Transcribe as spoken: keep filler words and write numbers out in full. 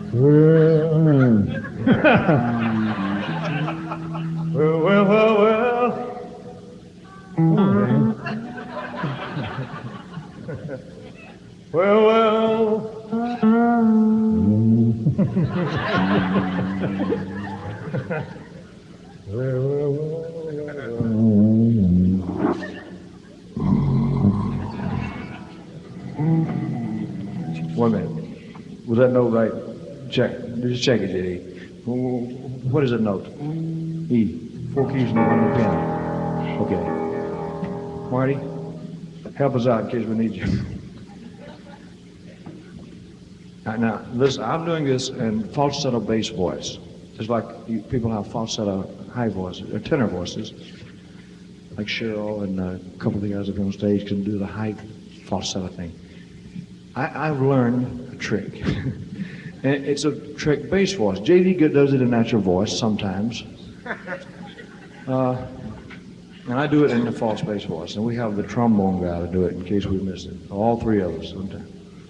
Well, well, well, well, well. Well, well. Well, well, well, well. One minute. Was that note right? Check. Just check it, J D. What is that note? E. Four keys and one on the piano. Okay. Marty, help us out in case we need you. All right, now, listen, I'm doing this in falsetto bass voice. Just like you, people have falsetto high voices, or tenor voices. Like Cheryl and uh, a couple of the guys up on stage can do the high falsetto thing. I, I've learned a trick. And it's a trick bass voice. J D does it in natural voice sometimes. Uh, and I do it in the false bass voice. And we have the trombone guy to do it in case we miss it. All three of us sometimes.